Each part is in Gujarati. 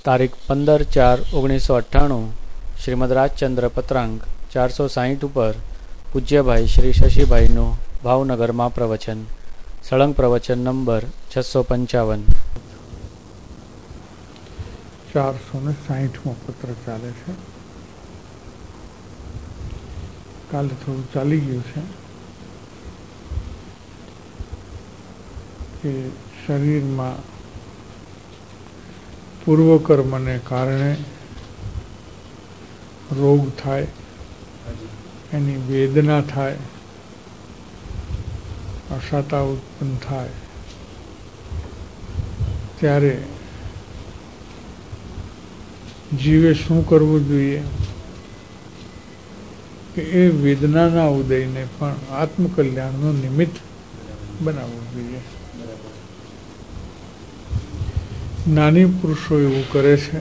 તારીખ 15/4/1998 શ્રીમદ રાજચંદ્ર પત્રાંક 460 ઉપર પૂજ્યભાઈ શ્રી શશીભાઈનું ભાવનગરમાં પ્રવચન. સળંગ પ્રવચન નંબર 655. 460મો પત્ર ચાલે છે. કાલે થોડું ચાલી ગયું છે કે શરીરમાં પૂર્વકર્મને કારણે રોગ થાય, એની વેદના થાય, અશાતા ઉત્પન્ન થાય, ત્યારે જીવે શું કરવું જોઈએ કે એ વેદનાના ઉદયને પણ આત્મકલ્યાણનું નિમિત્ત બનાવવું જોઈએ. જ્ઞાની પુરુષો એવું કરે છે,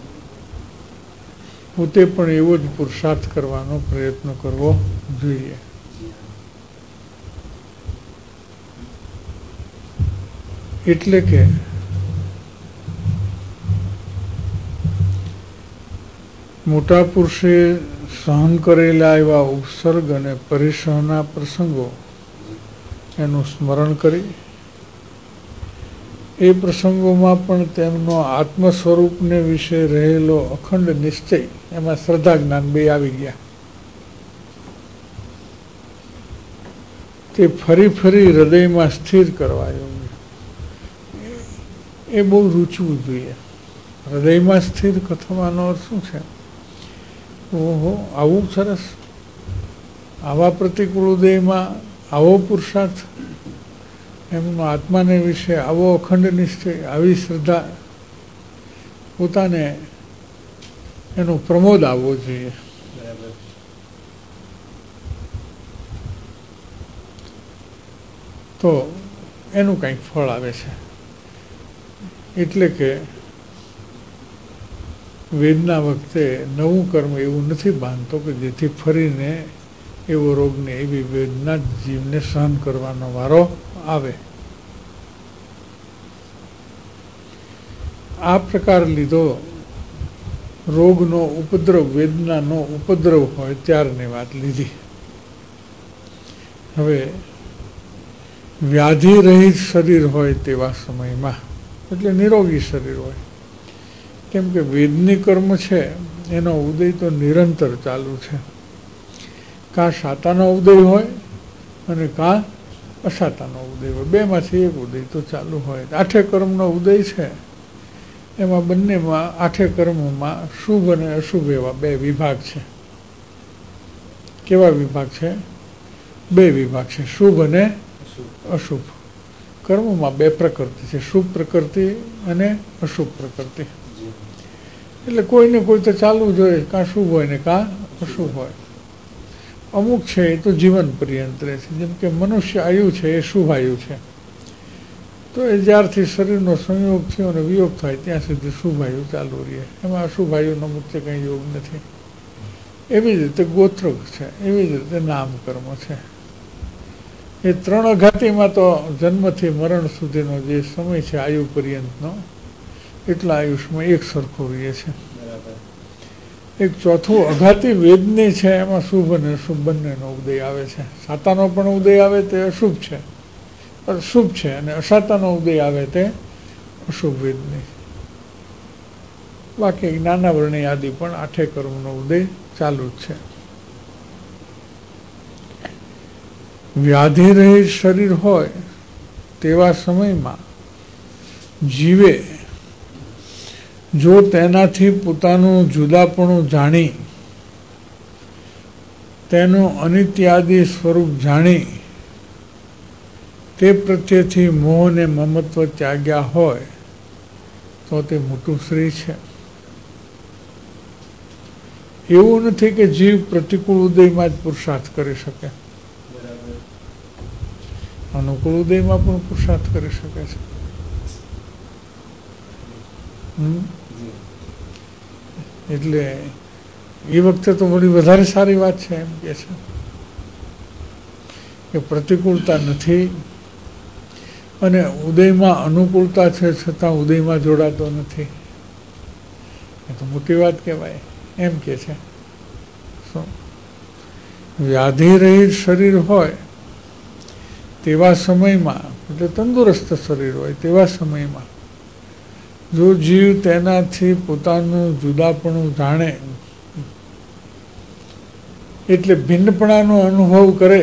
પોતે પણ એવો જ પુરુષાર્થ કરવાનો પ્રયત્ન કરવો જોઈએ. એટલે કે મોટા પુરુષે સહન કરેલા એવા ઉપસર્ગ અને પરિસહના પ્રસંગો એનું સ્મરણ કરી એ પ્રસંગોમાં પણ તેમનો આત્મ સ્વરૂપને વિશે રહેલો અખંડ નિશ્ચય, એમાં શ્રદ્ધા જ્ઞાન બે આવી ગયા, તે ફરી ફરી હૃદયમાં સ્થિર કરવા યોગ્ય. એ બહુ રૂચવું જોઈએ. હૃદયમાં સ્થિર થવાનો અર્થ શું છે? ઓહો, આવું સરસ, આવા પ્રતિકૂળ ઉદયમાં આવો પુરુષાર્થ, એમનો આત્માને વિશે આવો અખંડ નિશ્ચય, આવી શ્રદ્ધા, પોતાને એનો પ્રમોદ આવવો જોઈએ. તો એનું કંઈક ફળ આવે છે. એટલે કે વેદના વખતે નવું કર્મ એવું નથી બાંધતો કે જેથી ફરીને એવો રોગને, એવી વેદના જીવને સહન કરવાનો વારો આવે. આ પ્રકાર લીધો રોગનો ઉપદ્રવ, વેદનાનો ઉપદ્રવ હોય ત્યારની વાત લીધી. હવે વ્યાધિ રહિત શરીર હોય તેવા સમયમાં, એટલે નિરોગી શરીર હોય, કેમ કે વેદની કર્મ છે એનો ઉદય તો નિરંતર ચાલુ છે. કાં શાતાનો ઉદય હોય અને કાં અશાતાનો ઉદય હોય, બેમાંથી એક ઉદય તો ચાલુ હોય. 8 કર્મનો ઉદય છે, એમાં બંનેમાં 8 કર્મોમાં શુભ અને અશુભ એવા 2 વિભાગ છે. કેવા વિભાગ છે? 2 વિભાગ છે, શુભ અને અશુભ. કર્મોમાં 2 પ્રકૃતિ છે, શુભ પ્રકૃતિ અને અશુભ પ્રકૃતિ. એટલે કોઈને કોઈ તો ચાલવું જોઈએ, કાં શુભ હોય ને કાં અશુભ હોય. અમુક છે એ તો જીવન પર્યંત રહે છે, જેમ કે મનુષ્ય આયુ છે એ શુભ આયુ છે, તો એ જ્યારથી શરીરનો સંયોગ થયો અને વિયોગ થાય ત્યાં સુધી શુભ આયુ ચાલુ રહે, એમાં અશુભ આયુનો મુખ્ય કંઈ યોગ નથી. એવી જ રીતે ગોત્ર છે, એવી જ રીતે નામકર્મ છે. એ 3 અઘાતીમાં તો જન્મથી મરણ સુધીનો જે સમય છે આયુ પર્યંતનો, એટલા આયુષ્માં એક સરખું રહે છે. એક ચોથું અઘાતી વેદની છે, એમાં શુભ અને અશુભ બંનેનો ઉદય આવે છે. શાતાનો પણ ઉદય આવે તે અશુભ છે, શુભ છે, અને અશાતાનો ઉદય આવે તે અશુભ વેદની. બાકી જ્ઞાના વર્ણી આદિ પણ 8 કર્મનો ઉદય ચાલુ જ છે. વ્યાધિ રહિત શરીર હોય તેવા સમયમાં જીવે જો તેનાથી પોતાનું જુદાપણું જાણી, તેનું અનિત્યાદિ સ્વરૂપ જાણી, તે પ્રત્યેથી મોહ ને મમત્વ ત્યાગ્યા હોય તો તે મોટું શ્રેય છે. એવું નથી કે જીવ પ્રતિકૂળ ઉદયમાં જ પુરુષાર્થ કરી શકે, અનુકૂળ ઉદયમાં પણ પુરુષાર્થ કરી શકે છે. એટલે એ વખતે તો વળી વધારે સારી વાત છે. એમ કે છે કે પ્રતિકૂળતા નથી અને ઉદયમાં અનુકૂળતા છે, છતાં ઉદયમાં જોડાતો નથી. એ તો મોટી વાત કહેવાય એમ કે છે. શું વ્યાધિ રહિત શરીર હોય તેવા સમયમાં, એટલે તંદુરસ્ત શરીર હોય તેવા સમયમાં જો જીવ તેનાથી પોતાનું જુદાપણું જાણે, એટલે ભિન્નપણાનો અનુભવ કરે,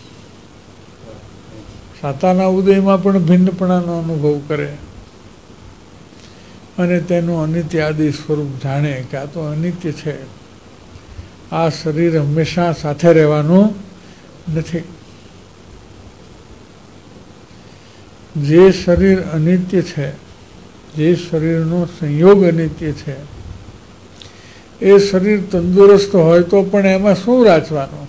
સાતાના ઉદયમાં પણ ભિન્નપણાનો અનુભવ કરે અને તેનું અનિત્ય આદિ સ્વરૂપ જાણે કે આ તો અનિત્ય છે, આ શરીર હંમેશા સાથે રહેવાનું નથી. જે શરીર અનિત્ય છે, જે શરીરનો સંયોગ અનિત્ય છે, એ શરીર તંદુરસ્ત હોય તો પણ એમાં શું રાચવાનું?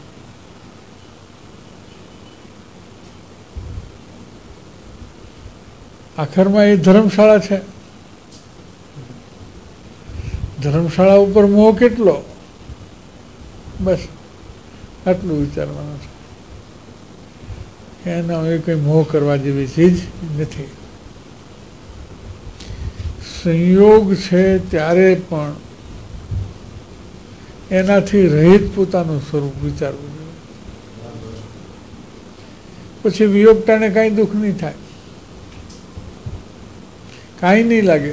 આખરમાં એ ધર્મશાળા છે. ધર્મશાળા ઉપર મોહ કેટલો? બસ આટલું વિચારવાનું છે. એના એ કંઈ મોહ કરવા જેવી ચીજ નથી. સંયોગ છે ત્યારે પણ એનાથી રહિત પોતાનું સ્વરૂપ વિચારવું જોઈએ. પછી વિયોગતાને કાંઈ દુઃખ નહીં થાય, કાંઈ નહીં લાગે.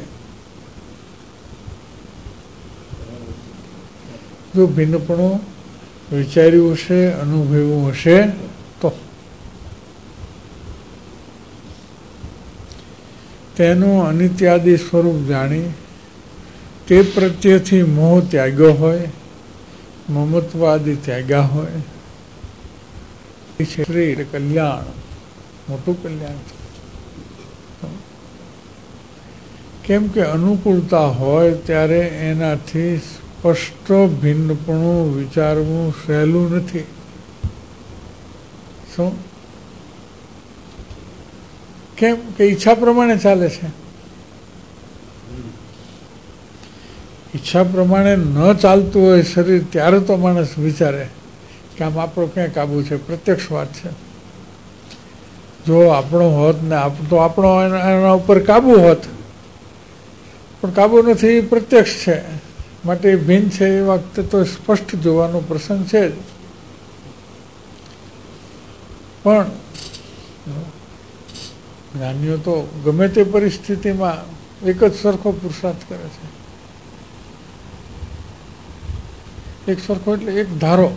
જો ભિન્નપણું વિચાર્યું હશે, અનુભવ્યું હશે તો તેનું અનિત્યાદિ સ્વરૂપ જાણી તે પ્રત્યેથી મોહ ત્યાગ્યો હોય, મમત્વાદિ ત્યાગ્યા હોય, શ્રી કલ્યાણ, મોટું કલ્યાણ છે. કેમ કે અનુકૂળતા હોય ત્યારે એનાથી સ્પષ્ટ ભિન્નપણું વિચારવું સહેલું નથી. શું? કેમ કે ઈચ્છા પ્રમાણે ચાલે છે. ઈચ્છા પ્રમાણે ન ચાલતું હોય શરીર ત્યારે તો માણસ વિચારે કે આમ આપણો ક્યાં કાબુ છે. પ્રત્યક્ષ વાત છે. જો આપણો હોત ને તો આપણો એના ઉપર કાબુ હોત, પણ કાબુ નથી, પ્રત્યક્ષ છે. માટે ભિન્ન છે એ વખતે તો સ્પષ્ટ જોવાનો પ્રસંગ છે જ. પણ જ્ઞાનીઓ તો ગમે તે પરિસ્થિતિમાં એક જ સરખો પુરુષાર્થ કરે છે. એક સરખો એટલે એક ધારો.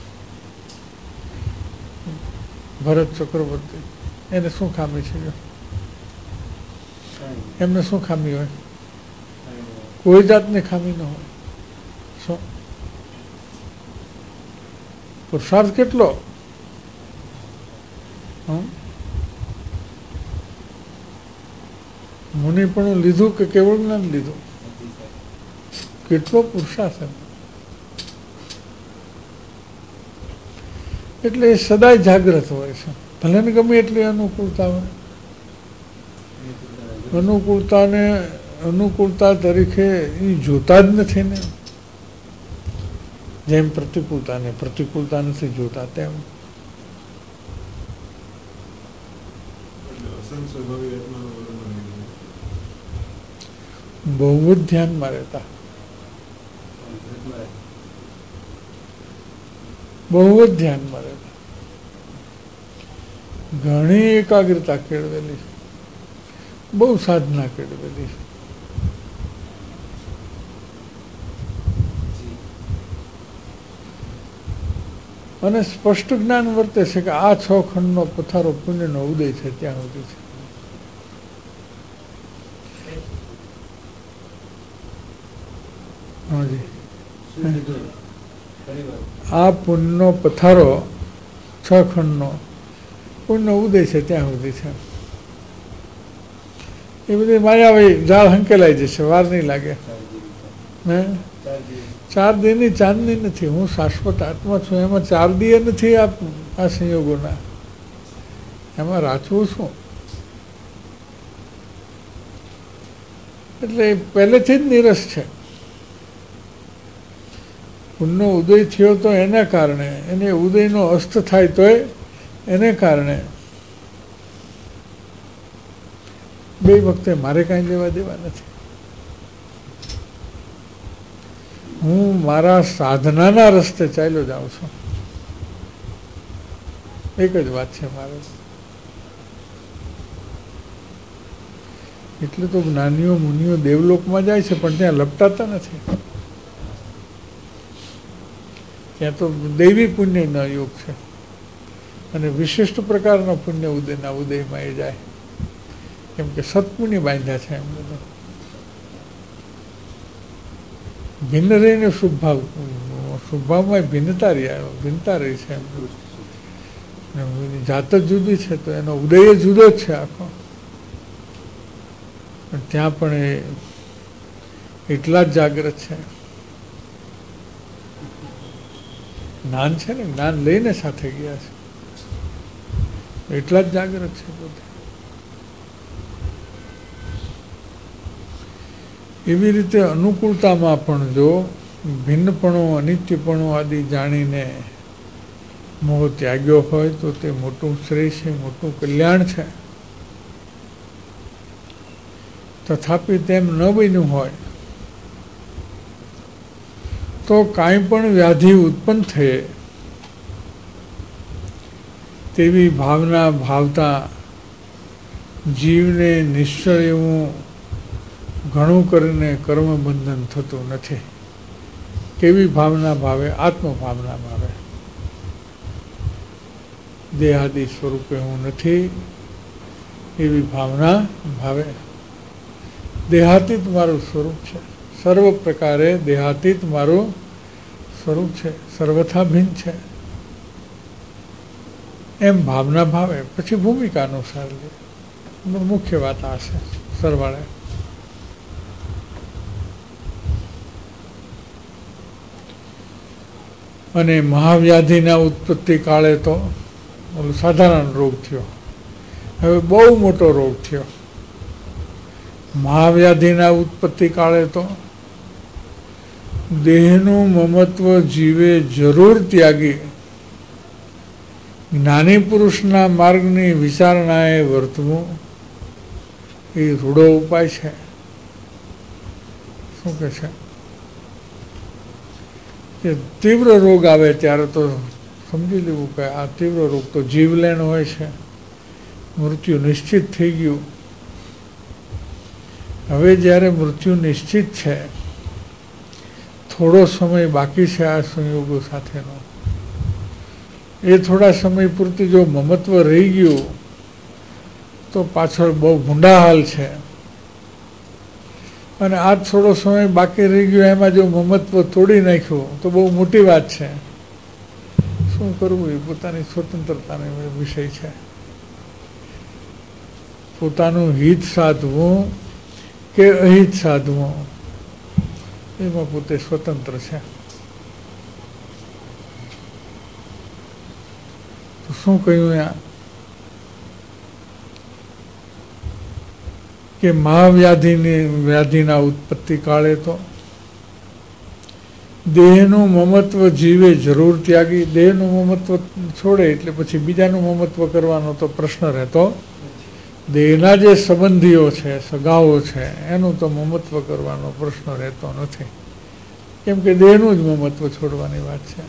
ભરત ચક્રવર્તી, એને શું ખામી છે? એમને શું ખામી હોય? કોઈ જાતની ખામી ન હોય. શું પુરુષાર્થ કેટલો? મુનિપણું લીધું કે કેવળ જ્ઞાન લીધું? કેટલો પુરુષાર્થ એમ. એટલે એ સદાય જાગ્રત હોય છે. ભલે ને ગમે એટલી અનુકૂળતા હોય. અનુકૂળતા તરીકે એ જોતા જ નથી ને. જેમ પ્રતિકૂળતા નથી જોતા તેમ બહુ જ ધ્યાનમાં રહેતા, બહુ જ ધ્યાનમાં રહેતા. ઘણી એકાગ્રતા કેળવેલી, બહુ સાધના કેળવેલી. અને સ્પષ્ટ જ્ઞાન વર્તે છે કે આ 6 ખંડનો પથારો પુણ્યનો ઉદય છે ત્યાં સુધી છે. હાજી, આ પુણ્યનો પથારો 6 ખંડનો પુણ્યનો ઉદય છે ત્યાં સુધી છે. એ બધી માયાવી જાળ હંકેલાઈ જશે, વાર નહીં લાગે. હે 4 દીની ચાંદની નથી. હું શાશ્વત આત્મા છું. એમાં 4 દીએ નથી આ સંયોગોના. એમાં રાચવું શું? એટલે પહેલેથી જ નિરસ છે. પુણ્યનો ઉદય થયો તો એના કારણે, એને ઉદયનો અસ્ત થાય તોય એને કારણે બે વખતે મારે કાંઈ લેવા દેવા નથી. હું મારા સાધનાના રસ્તે ચાલ્યો જાઉં છું. એક જ વાત છે મારે. એટલે તો જ્ઞાનીઓ મુનિઓ દેવલોકમાં જાય છે પણ ત્યાં લપટાતા નથી. ત્યાં તો દૈવી પુણ્યનો યોગ છે અને વિશિષ્ટ પ્રકારના પુણ્ય ઉદયના ઉદયમાં એ જાય, કેમ કે સત્પુણ્ય બાંધ્યા છે એમ બધા. ભિન્ન રહીને શુભભાવ, શુભભાવમાં ભિન્નતા રહી છે એમ. જાત જ જુદી છે તો એનો ઉદય જુદો જ છે આખો. પણ ત્યાં પણ એ એટલા જ જાગ્રત છે. જ્ઞાન છે ને, જ્ઞાન લઈને સાથે ગયા છે, એટલા જ જાગ્રત છે પોતે. એવી રીતે અનુકૂળતામાં પણ જો ભિન્નપણું, અનિત્યપણું આદિ જાણીને મોહ ત્યાગ્યો હોય તો તે મોટું શ્રેય છે, મોટું કલ્યાણ છે. તથાપિ તેમ ન બન્યું હોય તો કાંઈ પણ વ્યાધિ ઉત્પન્ન થયે તેવી ભાવના ભાવતા જીવને નિશ્ચય એવું ઘણું કરીને કર્મબંધન થતું નથી. કેવી ભાવના ભાવે? આત્મભાવના ભાવે. દેહાદિ સ્વરૂપે હું નથી એવી ભાવના ભાવે. દેહાતીત મારું સ્વરૂપ છે, સર્વ પ્રકારે દેહાતીત મારું સ્વરૂપ છે, સર્વથા ભિન્ન છે એમ ભાવના ભાવે. પછી ભૂમિકા અનુસાર લે. મુખ્ય વાત આ છે સરવાળે. અને મહાવ્યાધિના ઉત્પત્તિ કાળે તો સાધારણ રોગ થયો, હવે બહુ મોટો રોગ થયો. મહાવ્યાધિના ઉત્પત્તિ કાળે તો દેહનું મમત્વ જીવે જરૂર ત્યાગી જ્ઞાની પુરુષના માર્ગની વિચારણાએ વર્તવું એ રૂડો ઉપાય છે. શું કે છે કે તીવ્ર રોગ આવે ત્યારે તો સમજી લેવું કે આ તીવ્ર રોગ તો જીવલેણ હોય છે, મૃત્યુ નિશ્ચિત થઈ ગયું. હવે જ્યારે મૃત્યુ નિશ્ચિત છે, થોડો સમય બાકી છે આ સંયોગો સાથેનો, એ થોડા સમય પૂરતી જો મમત્વ રહી ગયું તો પાછળ બહુ ભૂંડા હાલ છે. અને આ થોડો સમય બાકી રહી ગયો એમાં જો મમત્વ તોડી નાખ્યું તો બહુ મોટી વાત છે. શું કરવું એ પોતાની સ્વતંત્રતાનો વિષય છે. પોતાનું હિત સાધવું કે અહિત સાધવું એમાં પોતે સ્વતંત્ર છે. તો શું કહ્યું અહીંયા કે મહાવ્યાધિના ઉત્પત્તિ કાળે તો દેહનું મમત્વ જીવે જરૂર ત્યાગી. દેહનું મમત્વ છોડે એટલે પછી બીજાનું મમત્વ કરવાનો તો પ્રશ્ન રહેતો. દેહના જે સંબંધીઓ છે, સગાઓ છે, એનું તો મમત્વ કરવાનો પ્રશ્ન રહેતો નથી, કેમ કે દેહનું જ મમત્વ છોડવાની વાત છે.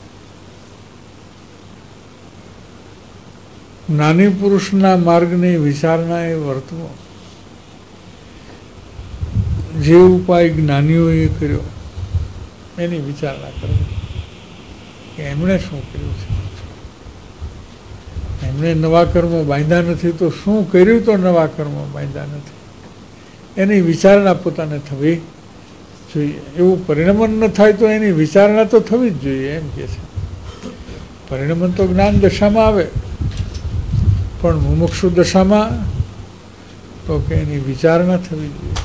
જ્ઞાની પુરુષના માર્ગની વિચારણાએ વર્તવો. જે ઉપાય જ્ઞાનીઓએ કર્યો એની વિચારણા કરવી કે એમણે શું કર્યું છે. એમણે નવા કર્મો બાંધ્યા નથી તો શું કર્યું તો નવા કર્મો બાંધ્યા નથી, એની વિચારણા પોતાને થવી જોઈએ. એવું પરિણમન ન થાય તો એની વિચારણા તો થવી જ જોઈએ એમ કે છે. પરિણમન તો જ્ઞાન દશામાં આવે, પણ મુમુક્ષુ દશામાં તો કે એની વિચારણા થવી જોઈએ.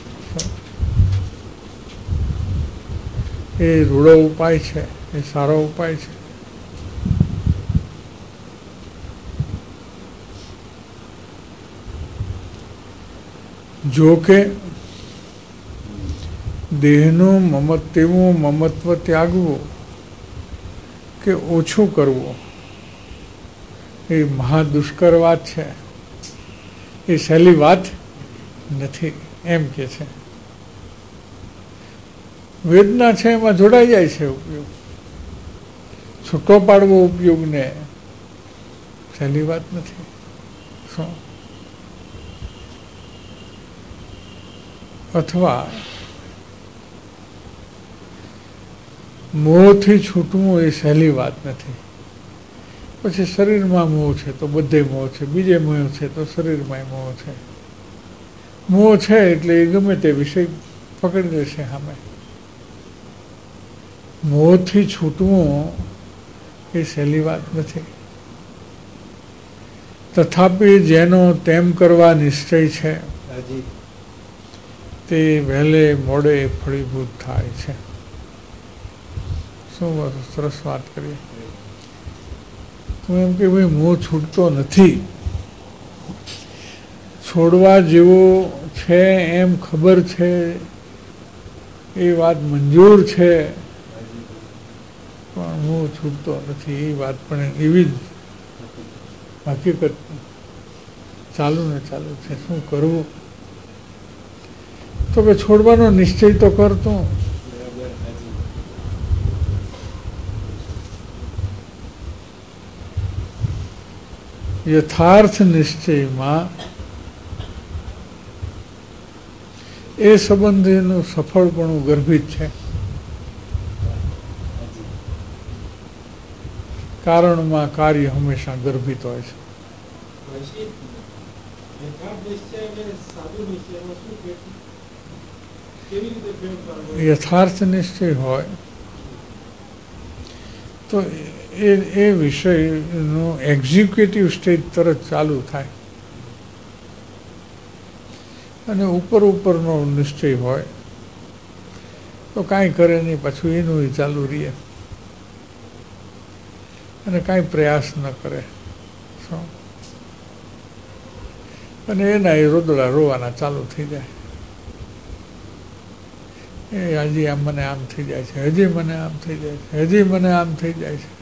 એ રૂડો ઉપાય છે, એ સારો ઉપાય છે. જો કે દેહનું તેવું મમત્વ ત્યાગવું કે ઓછું કરવું એ મહાદુષ્કર વાત છે, એ સહેલી વાત નથી એમ કે છે. વેદના છે એમાં જોડાઈ જાય છે ઉપયોગ. છૂટો પાડવો ઉપયોગને સહેલી વાત નથી. શું? અથવા મોહથી છૂટવું એ સહેલી વાત નથી. પછી શરીરમાં મોહ છે તો બધે મોહ છે, બીજે મોહ છે તો શરીરમાં મોહ છે. મોહ છે એટલે એ ગમે તે વિષય પકડી લેશે સામે. મોહથી છૂટવું એ સહેલી વાત નથી. તથાપિ જેનો તેમ કરવા નિશ્ચય છે તે વહેલે મોડે ફળીભૂત થાય છે. શું સરસ વાત કરીએ. તું એમ કે ભાઈ મોહ છૂટતો નથી, છોડવા જેવો છે એમ ખબર છે, એ વાત મંજૂર છે, પણ મોહ છૂટતો નથી એ વાત પણ એવી જ હકીકત ચાલુ ને ચાલુ છે. શું કરવું? તો કે છોડવાનો નિશ્ચય તો કરતો. યથાર્થ નિશ્ચયમાં એ સંબંધીનું સફળપણું ગર્ભિત છે. કારણમાં કાર્ય હંમેશા ગર્ભિત હોય છે. યથાર્થ નિશ્ચય હોય તો એ વિષયનું એક્ઝિક્યુટિવ સ્ટેજ તરત ચાલુ થાય. અને ઉપરનો નિશ્ચય હોય તો કાંઈ કરે નહીં, પાછું એનું ચાલુ રહે અને કાંઈ પ્રયાસ ન કરે. શું? અને એના એ રોદડા રોવાના ચાલુ થઈ જાય. એ હજી આમ મને આમ થઈ જાય છે, હજી મને આમ થઈ જાય છે, હજી મને આમ થઈ જાય છે.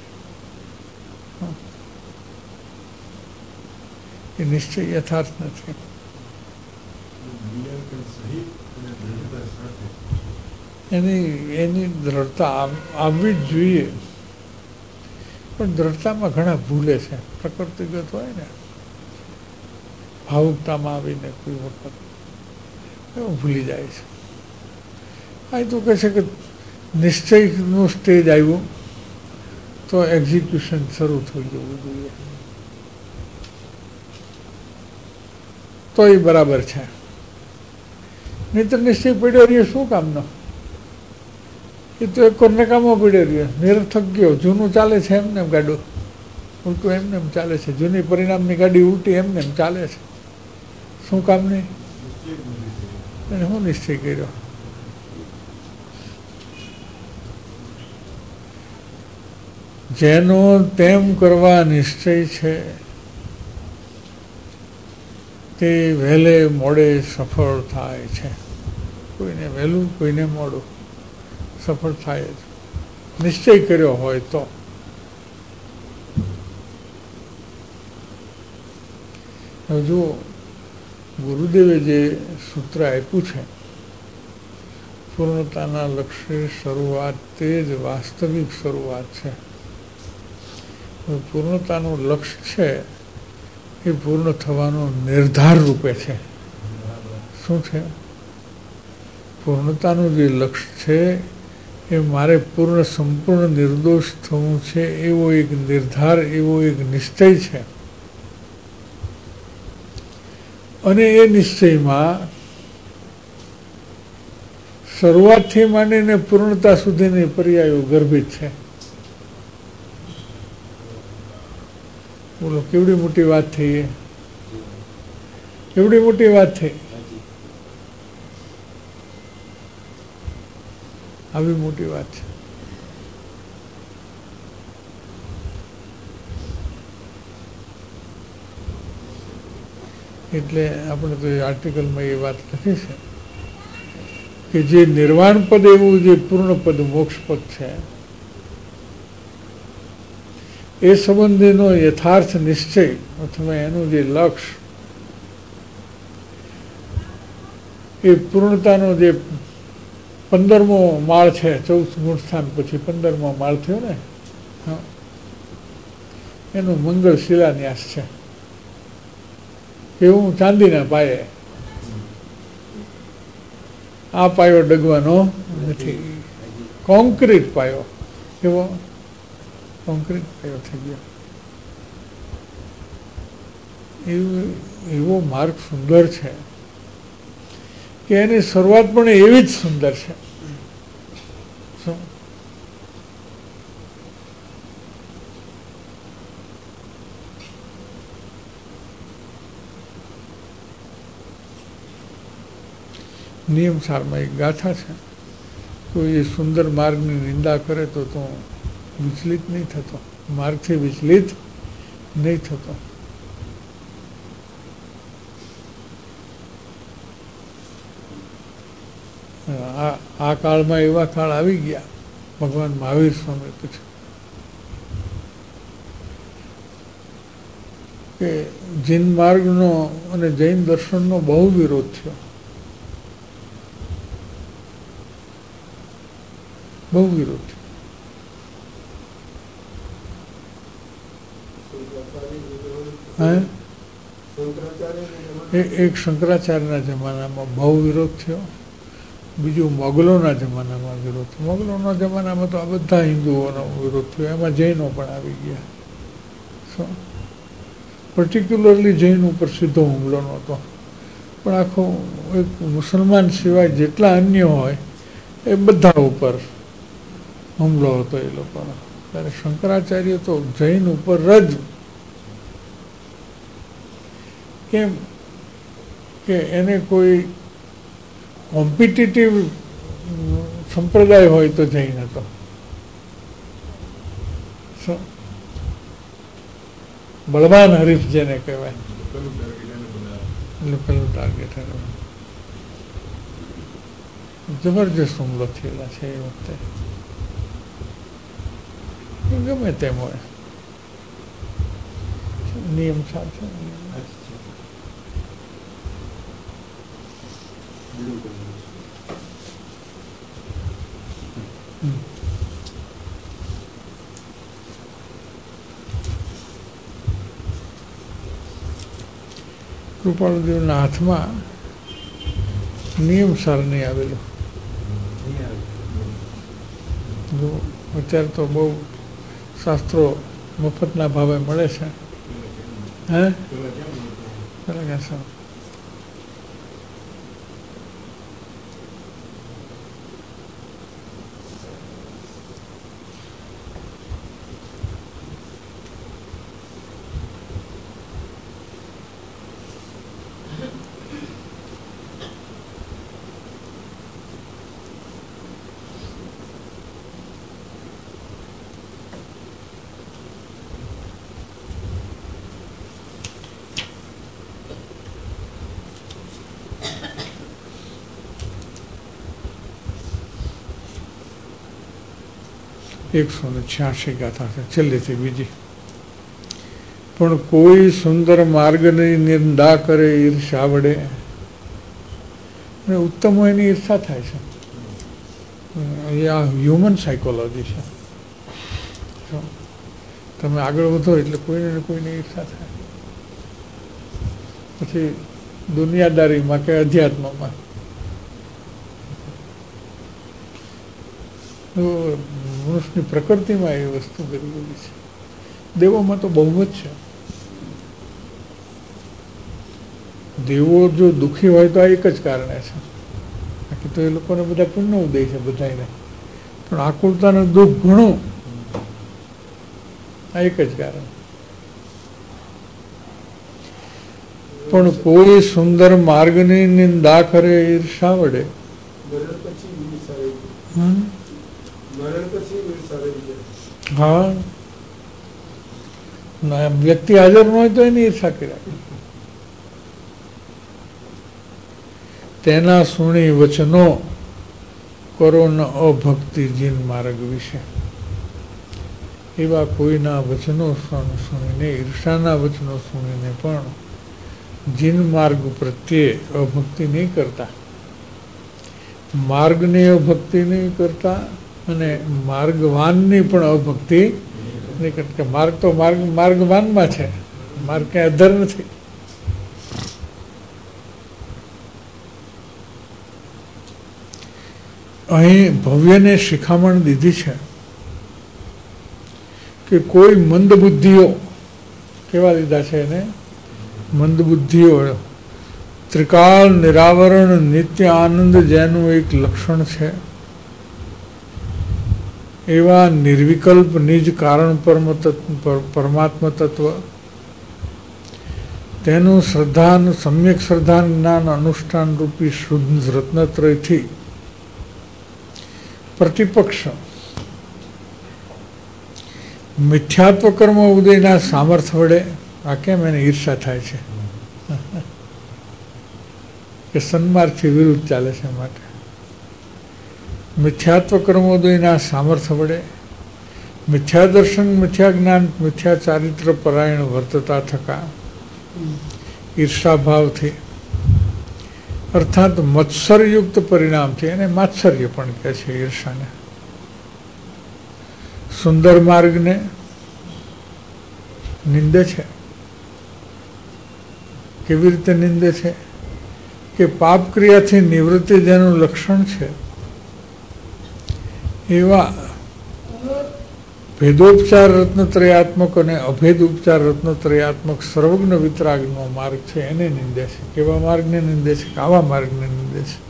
એ નિશ્ચય યથાર્થ નથી. એની દ્રઢતા આવવી જ જોઈએ, પણ દ્રઢતામાં ઘણા ભૂલે છે. પ્રકૃતિગત હોય ને, ભાવુકતામાં આવીને કોઈ વખત એવું ભૂલી જાય છે. આ તો કહે છે કે નિશ્ચયનું સ્ટેજ આવ્યું તો એક્ઝિક્યુશન શરૂ થઈ જવું જોઈએ, તો એ બરાબર છે. નહીં તો નિશ્ચય પડ્યો રહ્યો શું કામનો? એ તો એક નકામો પડ્યો રહ્યો, નિરર્થક ગયો. જૂનું ચાલે છે એમને એમ ગાડું, ઉલટું એમને એમ ચાલે છે. જૂની પરિણામની ગાડી ઉલટી એમને એમ ચાલે છે. શું કામ નહીં? એને હું નિશ્ચય કર્યો? જેનો તેમ કરવા નિશ્ચય છે તે વહેલે મોડે સફળ થાય છે. કોઈને વહેલું, કોઈને મોડું સફળ થાય જ. નિશ્ચય કર્યો હોય તો. હવે જુઓ, ગુરુદેવે જે સૂત્ર આપ્યું છે, પૂર્ણતાના લક્ષ્ય શરૂઆત તે જ વાસ્તવિક શરૂઆત છે. પૂર્ણતાનું લક્ષ્ય છે એ પૂર્ણ થવાનો નિર્ધાર રૂપે છે. શું છે? પૂર્ણતાનું જે લક્ષ્ય છે એ મારે પૂર્ણ સંપૂર્ણ નિર્દોષ થવું છે, એવો એક નિર્ધાર, એવો એક નિશ્ચય છે. અને એ નિશ્ચયમાં શરૂઆતથી માંડીને પૂર્ણતા સુધીની પર્યાયો ગર્ભિત છે. બોલો, કેવડી મોટી વાત થઈ! કેવડી મોટી વાત થઈ! આવી મોટી વાત છે. એટલે આપણે તો એ આર્ટિકલમાં એ વાત લખી છે કે જે નિર્વાણ પદ, એવું જે પૂર્ણ પદ, મોક્ષ પદ છે, એ સંબંધીનો યથાર્થ નિશ્ચય અથવા એનું જે લક્ષ્ય, એ પૂર્ણતાનો જે 15મો માળ છે, 14 ગુણ સ્થાન પછી 15મો માળ થયો ને, હા, એનું મંગળ શિલાન્યાસ છે. એવું ચાંદીના પાયે. આ પાયો ડગવાનો નથી, કોન્ક્રીટ પાયો, એવો કોન્ક્રીટ પાયો થઈ ગયો. એવો માર્ગ સુંદર છે કે એની શરૂઆત પણ એવી જ સુંદર છે. નિયમ સારમાં એક ગાથા છે, કોઈ એ સુંદર માર્ગની નિંદા કરે તો તું વિચલિત નહીં થતો, માર્ગથી વિચલિત નહીં થતો. આ કાળમાં એવા કાળ આવી ગયા, ભગવાન મહાવીર સ્વામી પૂછે કે જૈન માર્ગનો અને જૈન દર્શનનો બહુ વિરોધ થયો, બહુ વિરોધ. એક શંકરાચાર્યના જમાનામાં બહુ વિરોધ થયો, બીજું મોગલોના જમાનામાં વિરોધ થયો. મોગલોના જમાનામાં તો આ બધા હિન્દુઓનો વિરોધ થયો, એમાં જૈનો પણ આવી ગયા. પર્ટિક્યુલરલી જૈન ઉપર સીધો હુમલો નહોતો, પણ આખો એક મુસલમાન સિવાય જેટલા અન્ય હોય એ બધા ઉપર હુમલો હતો એ લોકોનો. ત્યારે શંકરાચાર્ય તો જૈન ઉપર જ, કેમ કે એને કોઈ કોમ્પિટિટિવ સંપ્રદાય હોય તો જૈન હતો. બળવાન હરીફ જેને કહેવાય, એટલે પેલું ટાર્ગેટ હતું. જબરજસ્ત હુમલો થયેલા છે એ વખતે. ગમે તેમ હોય, નિયમ સાથે. કૃપાળુદેવના હાથમાં નિયમ સાર નહીં આવેલું. અત્યારે તો બહુ શાસ્ત્રો મફતના ભાવે મળે છે. હે એકસો ને 86 ગાથા છે, છેલ્લેથી બીજી. પણ કોઈ સુંદર માર્ગની નિંદા કરે ઈર્ષા વડે, અને ઉત્તમ હોય એની ઈર્ષા થાય છે. એ આ હ્યુમન સાયકોલોજી છે. તમે આગળ વધો એટલે કોઈને ને કોઈને ઈર્ષા થાય. પછી દુનિયાદારીમાં કે અધ્યાત્મમાં મનુષ્યની પ્રકૃતિમાં એ વસ્તુ ગયેલી છે. દેવોમાં તો બહુ જ છે. દેવો જો દુઃખી હોય તો આ એક જ કારણે છે. બાકી તો એ લોકોને બધા પુણ્ય ઉદય છે બધાને, પણ આકુળતાનું દુઃખ ઘણું, આ એક જ કારણ. પણ કોઈ સુંદર માર્ગની નિંદા કરે ઈર્ષા વડે, હા, વ્યક્તિ હાજર ન હોય તો એની ઈર્ષા કર્યા. તેના સુણી વચનો કરો ન અભક્તિ જીન માર્ગ વિશે. એવા કોઈના વચનો સુણીને, ઈર્ષાના વચનો સુણીને પણ જીન માર્ગ પ્રત્યે અભક્તિ નહીં કરતા. માર્ગની અભક્તિ નહીં કરતા અને માર્ગવાનની પણ અભક્તિ નહીં કરતા. માર્ગ તો માર્ગવાનમાં છે, માર્ગ ક્યાંય અધર નથી. અહીં ભવ્યને શિખામણ દીધી છે કે કોઈ મંદબુદ્ધિઓ, કેવા લીધા છે એને? મંદબુદ્ધિઓ ત્રિકાળ નિરાવરણ નિત્ય આનંદ જેનું એક લક્ષણ છે એવા નિર્વિકલ્પ નિજ કારણ પરમાત્મા તત્વ, તેનું શ્રદ્ધાનું સમ્યક શ્રદ્ધા જ્ઞાન અનુષ્ઠાન રૂપી શુદ્ધ રત્નત્રયથી પ્રતિપક્ષ મિથ્યાત્વ કર્મ ઉદયના સામર્થ્ય વડે, આ કેમ એને ઈર્ષા થાય છે કે સન્માર્ગથી વિરુદ્ધ ચાલે છે, માટે મિથ્યાત્વ કર્મોદયના સામર્થ્ય વડે મિથ્યા દર્શન, મિથ્યા જ્ઞાન, મિથ્યા ચારિત્ર પરાયણ વર્તતા થકા ઈર્ષાભાવથી અર્થાત મત્સરયુક્ત પરિણામથી, એને માત્સર્ય પણ કહે છે ઈર્ષાને, સુંદર માર્ગને નિંદે છે. કેવી રીતે નિંદે છે? કે પાપ ક્રિયાથી નિવૃત્તિ જેનું લક્ષણ છે એવા ભેદોપચાર રત્નત્રયાત્મક અને અભેદ ઉપચાર રત્નત્રયાત્મક સર્વજ્ઞ વિતરાગનો માર્ગ છે એને નિંદે છે. કેવા માર્ગને નિંદે છે? આવા માર્ગને નિંદે છે.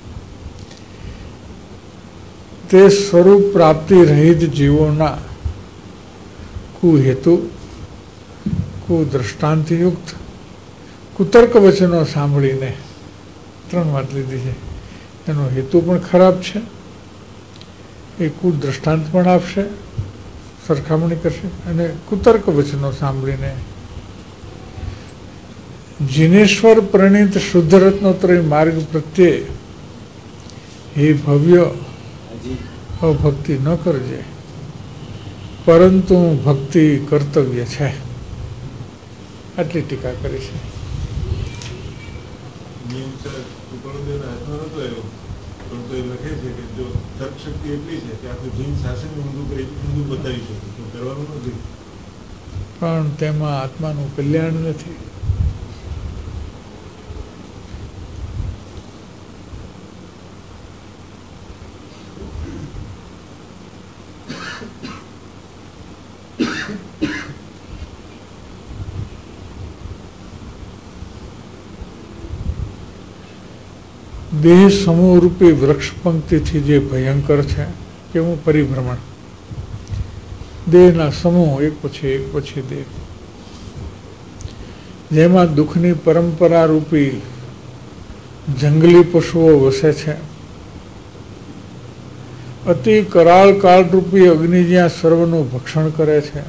તે સ્વરૂપ પ્રાપ્તિ રહિત જીવોના કુહેતુ, કુદ્રષ્ટાંતયુક્ત કુતર્ક વચનો સાંભળીને, 3 વાત લીધી છે, એનો હેતુ પણ ખરાબ છે, એ કુદ્રષ્ટાંત પણ આપશે, સરખામણી કરશે, અને કુતર્ક વચનો સાંભળીને જીનેશ્વર પ્રણીત શુદ્ધ રત્નોત્રય માર્ગ પ્રત્યે હે ભવ્ય અભક્તિ ન કરજે, પરંતુ ભક્તિ કર્તવ્ય છે. આટલી ટીકા કરી છે. લખે છે કે જો તર્ક શક્તિ એટલી છે કે આખું જીન શાસન ઊંધું બતાવી શકે તો કરવાનું નથી, પણ તેમાં આત્માનું કલ્યાણ નથી. દેહ સમૂહ રૂપી વૃક્ષ પંક્તિથી જે ભયંકર છે, કેવું પરિભ્રમણ, દેહના સમૂહ એક પછી દેહ, જેમાં દુઃખની પરંપરા રૂપી જંગલી પશુઓ વસે છે. અતિ કરાળ કાળરૂપી અગ્નિ જ્યાં સર્વનું ભક્ષણ કરે છે,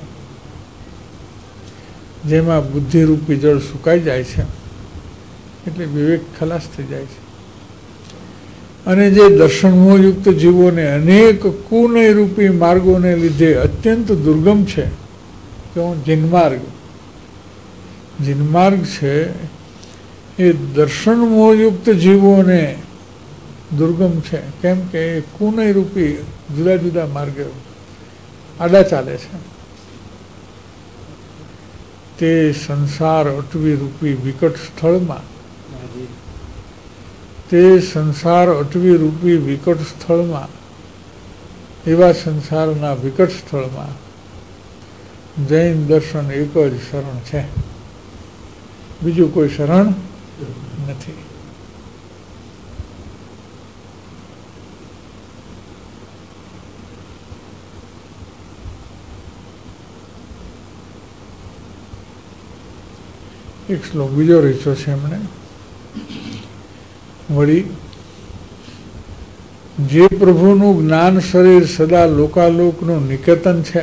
જેમાં બુદ્ધિરૂપી જળ સુકાઈ જાય છે, એટલે વિવેક ખલાસ થઈ જાય છે. અને જે દર્શનમોહયુક્ત જીવોને અનેક કુનયરૂપી માર્ગોને લીધે અત્યંત દુર્ગમ છે, તો જીનમાર્ગ છે, એ દર્શનમોહયુક્ત જીવોને દુર્ગમ છે. કેમ કે એ કુનયરૂપી જુદા જુદા માર્ગે આડા ચાલે છે. તે સંસાર અટવી રૂપી વિકટ સ્થળમાં, એવા સંસારના વિકટ સ્થળમાં જૈન દર્શન એક જ શરણ છે, બીજું કોઈ શરણ નથી. એક શ્લોક બીજો રીચો છે એમણે વળી, જે પ્રભુનું જ્ઞાન શરીર સદા લોકાલોકનું નિકેતન છે,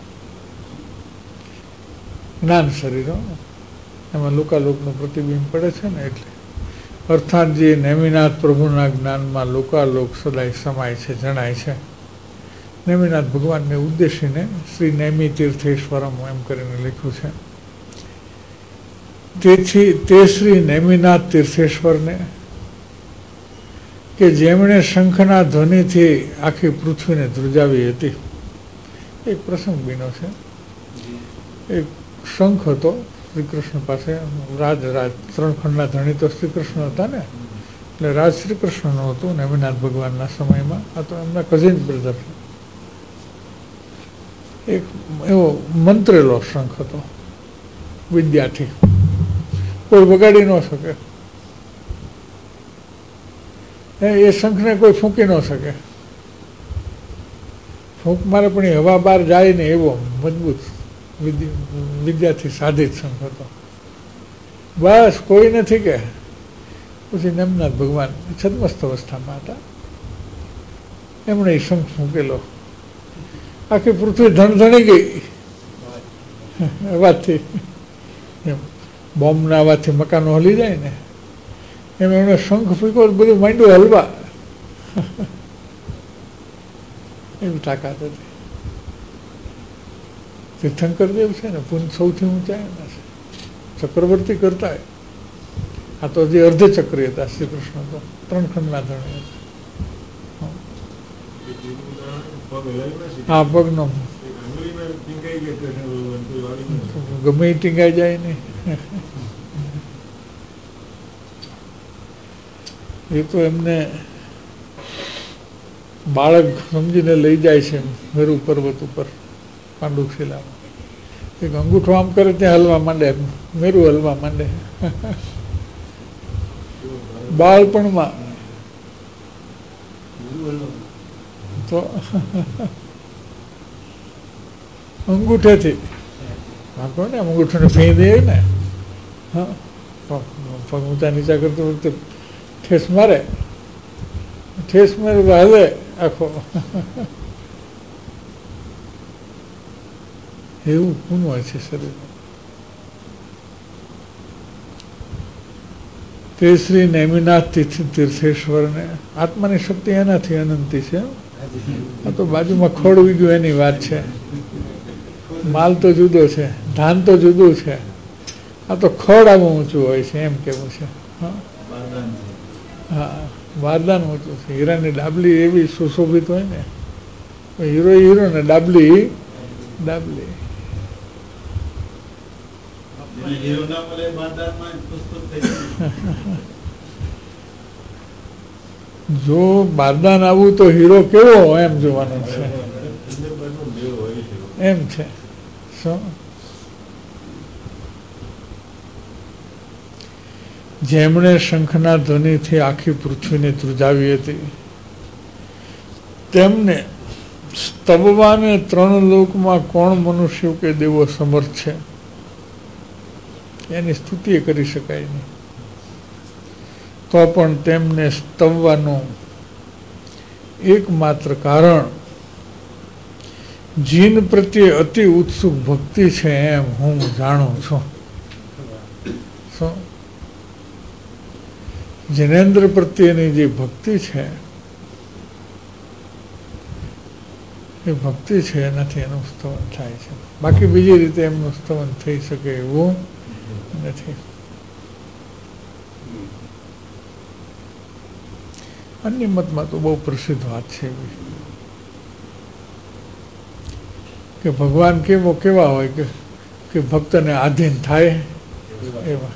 જ્ઞાન શરીરો એમાં લોકાલોકનું પ્રતિબિંબ પડે છે ને, એટલે અર્થાત જે નેમિનાથ પ્રભુના જ્ઞાનમાં લોકાલોક સદાય સમાય છે, જણાય છે. નેમિનાથ ભગવાનને ઉદ્દેશીને શ્રી નેમિ તીર્થેશ્વરમ એમ કરીને લખ્યું છે. તેથી તે શ્રી નેમિનાથ તીર્થેશ્વરને કે જેમણે શંખના ધ્વનિથી આખી પૃથ્વીને ધ્રુજાવી હતી. એક પ્રસંગ બીનો છે. એક શંખ હતો શ્રી કૃષ્ણ પાસે. રાજ 3 ખંડના ધણી તો શ્રી કૃષ્ણ હતા ને, એટલે રાજ શ્રી કૃષ્ણનું હતું નેમિનાથ ભગવાનના સમયમાં. આ તો એમના કઝિન બ્રધર. એક એવો મંત્રેલો શંખ હતો વિદ્યાથી, કોઈ વગાડી ન શકે. એ શંખને કોઈ ફૂંકી ન શકે. ફૂંક મારે પણ એ હવા બહાર જાય ને એવો મજબૂત વિદ્યાથી સાધિત શંખ હતો. બસ કોઈ નથી કે પછી નેમનાથ ભગવાન છદ્મસ્ત અવસ્થામાં હતા. એમણે એ શંખ ફૂંકેલો. આખી પૃથ્વી ધણધણી ગઈ અવાજથી. બોમ્બના અવાજથી મકાનો હલી જાય ને એમ એમણે શંખ ફૂંક્યો, બધું માંડ્યું હલવા. એવી તાકાત હતી. તીર્થંકર દેવ છે ને સૌથી ઊંચા એના છે, ચક્રવર્તી કરતા. આ તો જે અર્ધચક્રી હતા શ્રી કૃષ્ણ, તો 3 ખંડના ધણી હતા. હા, પગનો ગમે એ ટીંગાઈ જાય ને. એ તો એમને બાળક સમજીને લઈ જાય છે મેરુ પર્વત ઉપર પાંડુશિલામાં. એક અંગૂઠો આમ કરે ત્યાં હલવા માંડે, મેરુ હલવા માંડે. બાળપણમાં તો અંગૂઠેથી વાંકો ને અંગૂઠોને ફેંઈ દે ને. હા, પગ ઊંચા નીચા કરતી વખતે ઠેસ મારે હલે આખો. એવું ગુણ હોય છે શરીરમાં. તે શ્રી નેમિનાથ તીર્થેશ્વરને આત્માની શક્તિ એનાથી અનંતી છે. આ તો બાજુમાં ખડ ઉગ્યું એની વાત છે. માલ તો જુદો છે, ધાન તો જુદું છે. આ તો ખડ આવું ઊંચું હોય છે એમ કેવું છે. હા, વારદાન ઊંચું છે. હીરાની ડાબલી એવી સુશોભિત હોય ને, હીરો ને ડાબલી. જો બારદાન આવું તો હીરો કેવો એમ જોવાનું છે. એમ છે. જેમણે શંખના ધ્વનિથી આખી પૃથ્વીને ધ્રુજાવી હતી તેમને સ્તવવાને 3 લોકમાં કોણ મનુષ્યો કે દેવો સમર્થ છે? એની સ્તુતિ કરી શકાય નહીં. તો પણ તેમને સ્તવવાનું એકમાત્ર કારણ જીન પ્રત્યે અતિ ઉત્સુક ભક્તિ છે એમ હું જાણું છું. જિનેન્દ્ર પ્રત્યેની જે ભક્તિ છે એ ભક્તિ છે, એનાથી એનું સ્તવન થાય છે. બાકી બીજી રીતે એમનું સ્તવન થઈ શકે એવું નથી. અન્ય મતમાં તો બહુ પ્રસિદ્ધ વાત છે એવી કે ભગવાન કેવા હોય કે ભક્તને આધીન થાય એવા.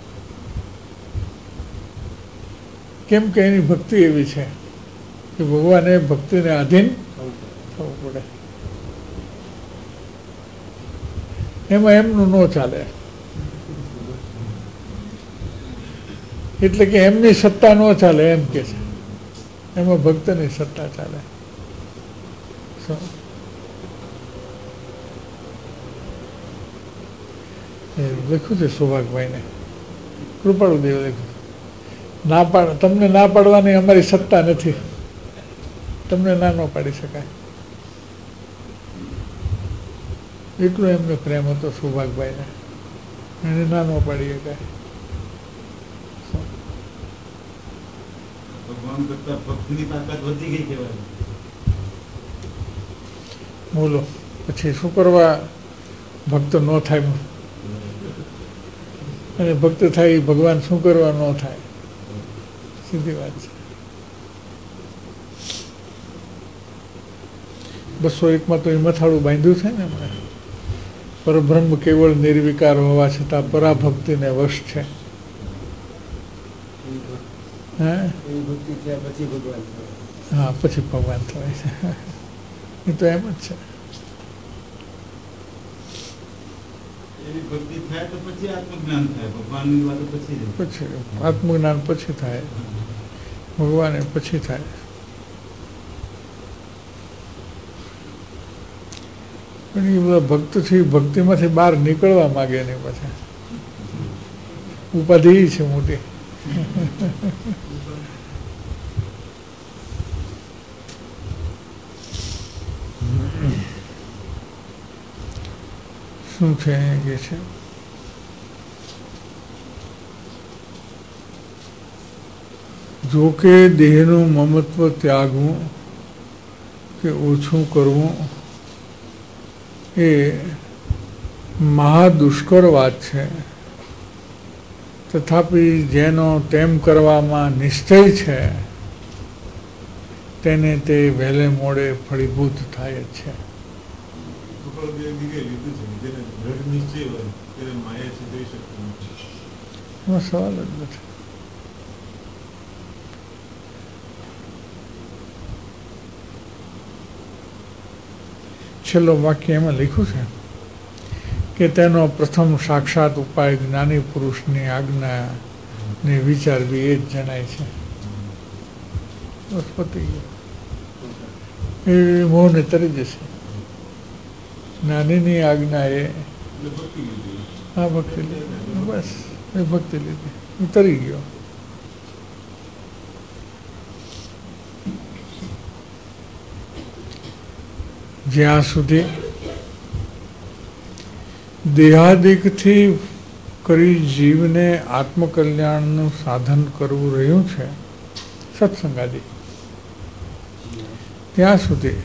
કેમ કે એની ભક્તિ એવી છે કે ભગવાન એ ભક્તિને આધીન થવું પડે. એમાં એમનું ન ચાલે. એટલે કે એમની સત્તા ન ચાલે એમ કે છે. એમાં ભક્તની સત્તા ચાલે. લખ્યું છે સૌભાગભાઈને, કૃપાળુદેવ લખ્યું. તમને ના પાડવાની અમારી સત્તા નથી, તમને ના ન પાડી શકાય. એટલો એમને પ્રેમ હતો સૌભાગભાઈને, એને ના ન પાડી શકાય. બોલો પછી શું કરવા? ભક્ત ન થાય અને ભક્ત થાય ભગવાન શું કરવા ન થાય? સીધી વાત છે. 201 તો એ મથાળું બાંધ્યું છે ને એમણે, પરબ્રહ્મ કેવળ નિર્વિકાર હોવા છતાં પરાભક્તિને વશ છે. હા, પછી ભગવાન થાય છે. એ તો એમ જ છે. પછી આત્મજ્ઞાન પછી થાય, ભગવાન પછી થાય. પણ એ બધા ભક્ત છે, ભક્તિમાંથી બહાર નીકળવા માગે નહીં. પછી ઉપાધિ છે મોટી. શું છે કે છે જો કે દેહનું મમત્વ ત્યાગવું કે ઓછું કરવું એ મહાદુષ્કર વાત છે. તથાપિ જેનો તેમ કરવામાં નિશ્ચય છે તેને તે વહેલે મોડે ફળીભૂત થાય જ છે. સવાલ જ નથી. છેલ્લો વાક્ય એમાં લખ્યું છે કે તેનો પ્રથમ સાક્ષાત ઉપાય જ્ઞાની પુરુષની આજ્ઞા ને વિચારવી એ જ જણાય છે. બસ પતી ગયું. એ મોહને તરી જશે. જ્ઞાનીની આજ્ઞા એ હા ભક્તિ લીધી, બસ એ ભક્તિ લીધી, તરી ગયો. જ્યાં સુધી દેહાદિકથી કરી જીવને આત્મકલ્યાણનું સાધન કરવું રહ્યું છે સત્સંગાદિ, ત્યાં સુધી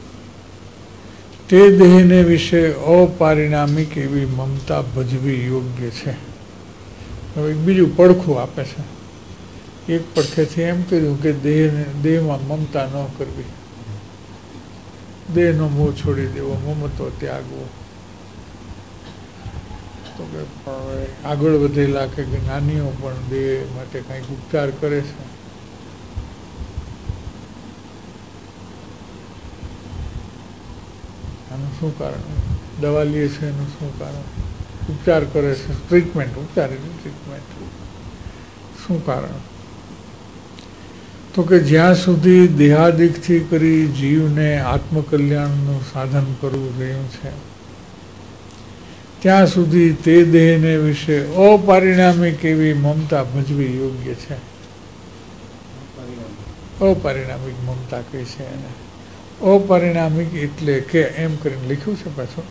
તે દેહને વિશે અપારિણામિક એવી મમતા ભજવી યોગ્ય છે. હવે બીજું પડખું આપે છે. એક પડખેથી એમ કર્યું કે દેહમાં મમતા ન કરવી, દેહનો મોહ છોડી દેવો, મમત્વ ત્યાગવો. તો કે આગળ વધેલા કે જ્ઞાનીઓ પણ દેહ માટે કંઈક ઉપચાર કરે છે. આનું શું કારણ? દવા લે છે એનું શું કારણ? ઉપચાર કરે છે, ટ્રીટમેન્ટ, ઉપચાર એટલે ટ્રીટમેન્ટ. શું કારણ? તો કે જ્યાં સુધી દેહાદિકથી કરી જીવને આત્મકલ્યાણનું સાધન કરવું રહ્યું છે ત્યાં સુધી તે દેહને વિશે અપારિણામિક એવી મમતા ભજવી યોગ્ય છે. અપારિણામિક મમતા કહી છે એને. અપારિણામિક એટલે કે એમ કરીને લખ્યું છે પાછું,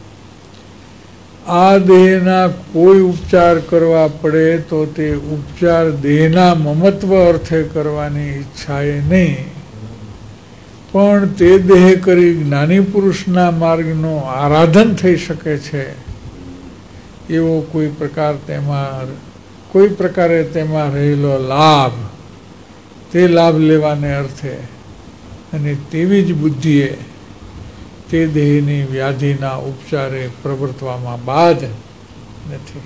આ દેહના કોઈ ઉપચાર કરવા પડે તો તે ઉપચાર દેહના મમત્વ અર્થે કરવાની ઈચ્છાએ નહીં, પણ તે દેહ કરી જ્ઞાની પુરુષના માર્ગનું આરાધન થઈ શકે છે એવો કોઈ પ્રકારે તેમાં રહેલો લાભ, તે લાભ લેવાને અર્થે અને તેવી જ બુદ્ધિએ તે દેહની વ્યાધિના ઉપચારે પ્રવર્તવામાં બાદ નથી.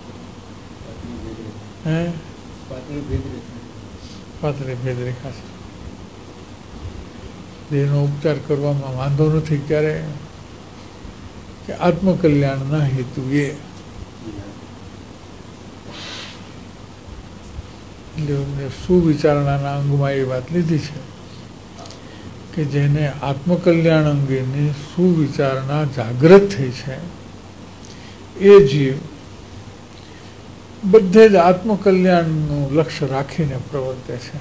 પાતળી ભેદરેખા છે. દેહનો ઉપચાર કરવામાં વાંધો નથી ક્યારે કે આત્મકલ્યાણના હેતુ એ. એટલે સુવિચારણાના અંગમાં એ વાત લીધી છે કે જેને આત્મકલ્યાણ અંગેની સુવિચારણા જાગૃત થઈ છે એ જીવ બધે જ આત્મકલ્યાણનું લક્ષ્ય રાખીને પ્રવર્તે છે.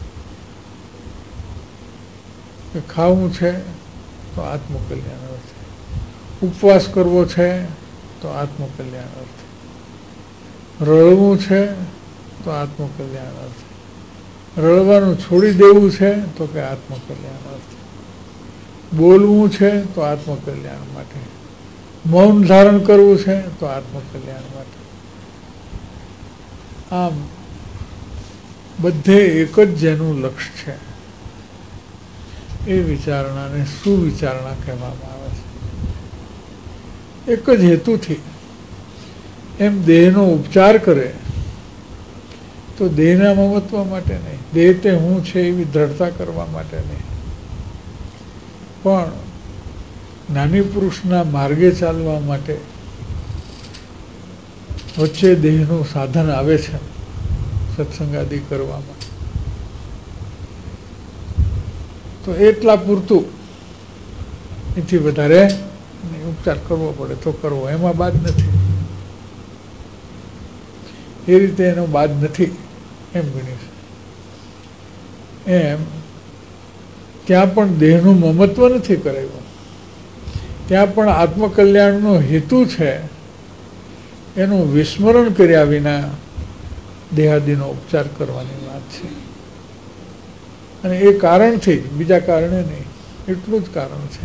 કે ખાવું છે તો આત્મકલ્યાણ અર્થે, ઉપવાસ કરવો છે તો આત્મકલ્યાણ અર્થે, રળવું છે તો આત્મકલ્યાણ અર્થે, રળવાનું છોડી દેવું છે તો કે આત્મકલ્યાણ અર્થે, બોલવું છે તો આત્મકલ્યાણ માટે, મૌન ધારણ કરવું છે તો આત્મકલ્યાણ માટે. આમ બધે એક જ જેનું લક્ષ્ય છે એ વિચારણાને સુવિચારણા કહેવામાં આવે છે. એક જ હેતુથી એમ દેહનો ઉપચાર કરે તો દેહના મમત્વ માટે નહીં, દેહ તે હું છે એવી દ્રઢતા કરવા માટે નહીં, પણ જ્ઞાની પુરુષના માર્ગે ચાલવા માટે વચ્ચે દેહનું સાધન આવે છે સત્સંગાદિ કરવામાં, તો એટલા પૂરતું, એથી વધારે ઉપચાર કરવો પડે તો કરવો, એમાં બાદ નથી. એ રીતે એનો બાદ નથી એમ ગણી છે. એમ ત્યાં પણ દેહનું મમત્વ નથી કરાયું, ત્યાં પણ આત્મકલ્યાણનો હેતુ છે એનું વિસ્મરણ કર્યા વિના દેહાદિનો ઉપચાર કરવાની વાત છે. અને એ કારણથી, બીજા કારણે નહીં, એટલું જ કારણ છે.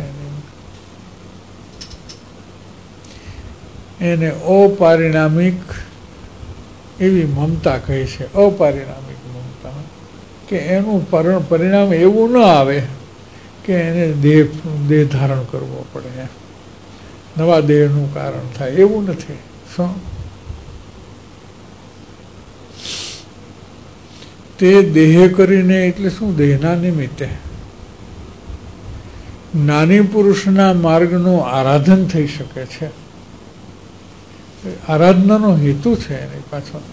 એને અપારિણામિક એવી મમતા કહે છે. અપારિણામિક મમતા કે એનું પરિણામ એવું ન આવે કે એને દેહ ધારણ કરવો પડે, નવા દેહનું કારણ થાય, એવું નથી. શું તે દેહ કરીને એટલે શું? દેહના નિમિત્તે જ્ઞાની પુરુષના માર્ગનું આરાધન થઈ શકે છે. આરાધનાનો હેતુ છે એની પાછળ.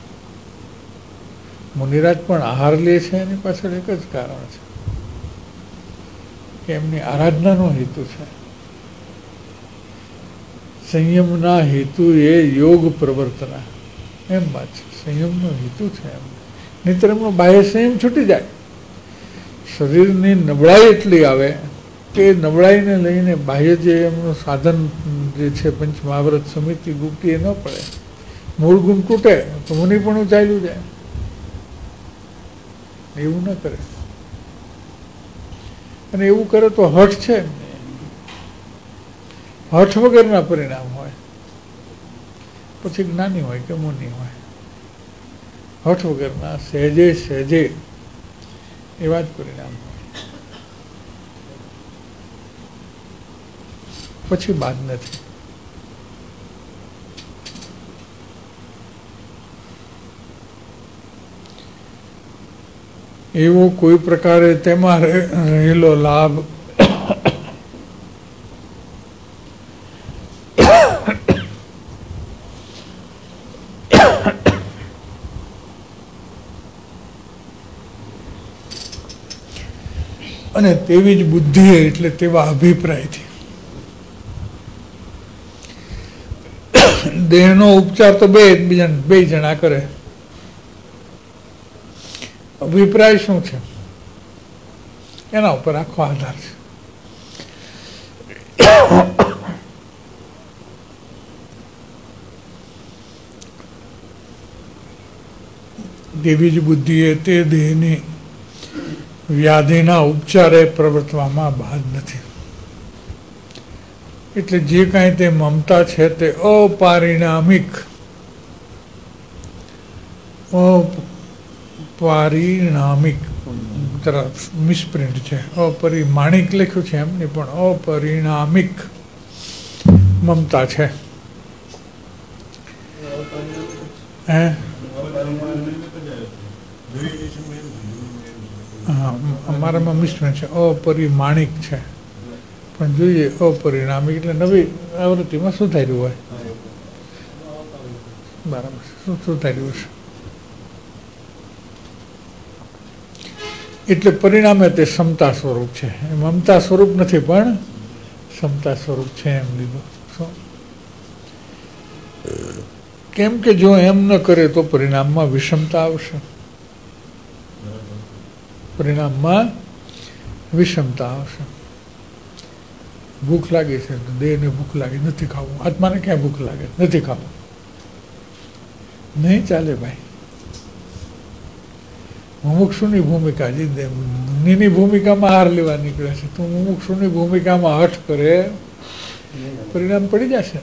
મુનિરાજ પણ આહાર લે છે એની પાછળ એક જ કારણ છે કે એમની આરાધનાનો હેતુ છે. સંયમના હેતુ એ યોગ પ્રવર્તના, એમ વાત છે. સંયમનો હેતુ છે એમ, નહીંતર એમનો બાહ્ય સંયમ છૂટી જાય. શરીરની નબળાઈ એટલી આવે કે નબળાઈને લઈને બાહ્ય જે એમનું સાધન જે છે પંચમહાવ્રત સમિતિ ગુપ્તિ એ ન પડે, મૂળ ગુણ તૂટે તો મુનિ પણ ચાલ્યું જાય. એવું ન કરે, અને એવું કરે તો હઠ છે, હઠ વગરના પરિણામ હોય, પછી જ્ઞાની હોય કે મુનિ હોય, હઠ વગરના સહેજે સહેજે એવા જ પરિણામ હોય, પછી બાદ નથી. એવો કોઈ પ્રકારે તેમાં રહેલો લાભ અને તેવી જ બુદ્ધિ એટલે તેવા અભિપ્રાયથી દેહનો ઉપચાર તો બે જણા કરે. અભિપ્રાય શું છે એના ઉપર આખો આધાર છે. દેવી જ બુદ્ધિએ તે દેહની વ્યાધિના ઉપચારે પ્રવર્તવામાં બાદ નથી. એટલે જે કાંઈ તે મમતા છે તે અપારિણામિક મિસપ્રિન્ટ છે. અપરિમાણિક લખ્યું છે એમ નહીં, પણ અપરિણામિક મમતા છે. હે હા, અમારામાં મિસપ્રિન્ટ છે, અપરિમાણિક છે. પણ જોઈએ અપરિણામિક એટલે નવી આવૃત્તિમાં સુધાર્યું હોય. બરાબર, શું સુધાર્યું છે? એટલે પરિણામે તે ક્ષમતા સ્વરૂપ છે. મમતા સ્વરૂપ નથી પણ ક્ષમતા સ્વરૂપ છે એમ લીધું. શું? કેમ કે જો એમ ન કરે તો પરિણામમાં વિષમતા આવશે. પરિણામમાં વિષમતા આવશે. ભૂખ લાગી છે તો દેહને ભૂખ લાગી, નથી ખાવું. આત્માને ક્યાં ભૂખ લાગે? નથી ખાવું. નહીં ચાલે ભાઈ. મુમુક્ષુની ભૂમિકા, મુનિની ભૂમિકામાં હાર લેવા નીકળે છે, તું મુમુક્ષુની ભૂમિકામાં હઠ કરે, પરિણામ પડી જશે.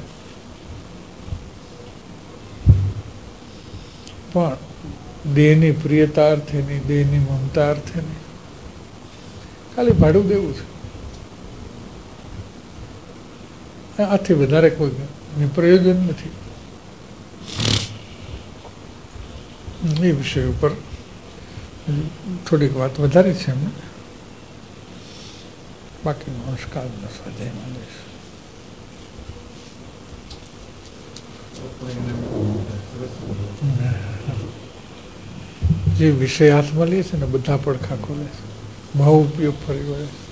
પણ દેહની પ્રિયતા અર્થે નહીં, દેહની મમતા અર્થે નહીં. ખાલી ભાડું દેવું છે, આથી વધારે કોઈ પ્રયોજન નથી. એ વિષય ઉપર થોડીક વાત વધારી છે એમને. બાકીનો અંશકાળના સ્વાધ્યાયમાં લઈશ. જે વિષય હાથમાં લે છે ને બધા પડખા ખોલે છે, ભાવ ઉપયોગ ફરી વળે છે.